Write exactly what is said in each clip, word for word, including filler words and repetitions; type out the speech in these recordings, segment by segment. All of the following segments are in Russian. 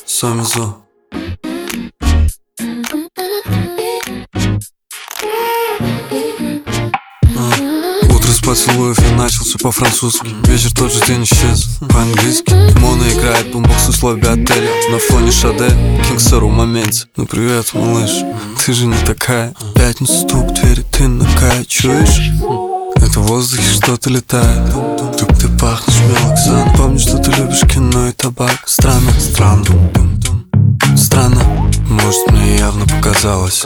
Самизо. Утро с поцелуев я начался по-французски. Вечер тот же день исчез по-английски. Мона играет бумбокс в условия отеля. На фоне Шаде, Кингсару в моменте. Ну привет, малыш, ты же не такая. Пятницу стук двери, ты накачиваешь. Это в воздухе что-то летает. Тут ты пахнешь мелоксан. Помню, что ты любишь кино и табак. Странно, странно, странно. Может, мне явно показалось.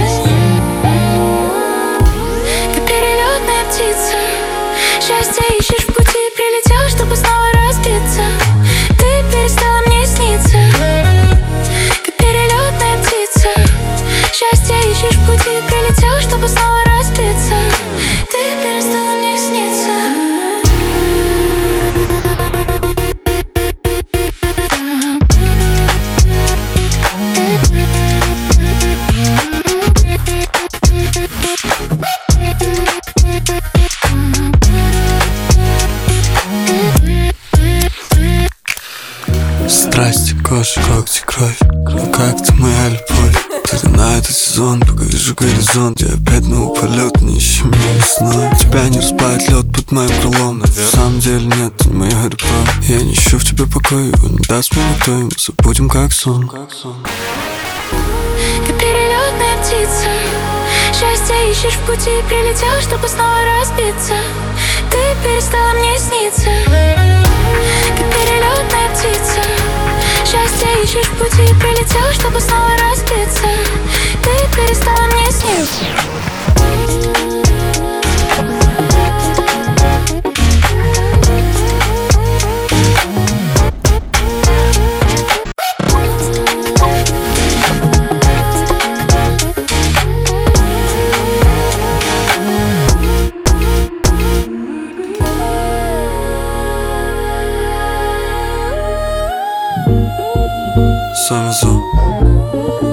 Ты перелетная птица. Счастье ищешь в пути. Прилетел, чтобы снова разбиться. Ты перестала мне сниться. Как перелетная птица. Счастье ищешь в пути. Прилетел, чтобы снова разбиться. Ты перестала мне сниться. Страсти, кожа, когти, кровь. Ну как ты моя любовь? Ты на этот сезон, пока вижу горизонт. Я опять на полет, не ищи меня весной. Тебя не распает лед под моим крылом. На самом деле нет, ты моя любовь. Я не ищу в тебе покоя, его не даст мне никто, и мы забудем как сон. Ты перелетная птица. Счастье ищешь в пути. Прилетел, чтобы снова разбиться. Ты перестала мне сниться. Как перелетная птица. Счастье ищешь в пути. Прилетел, чтобы снова разбиться. Ты перестала мне сниться. Самизо.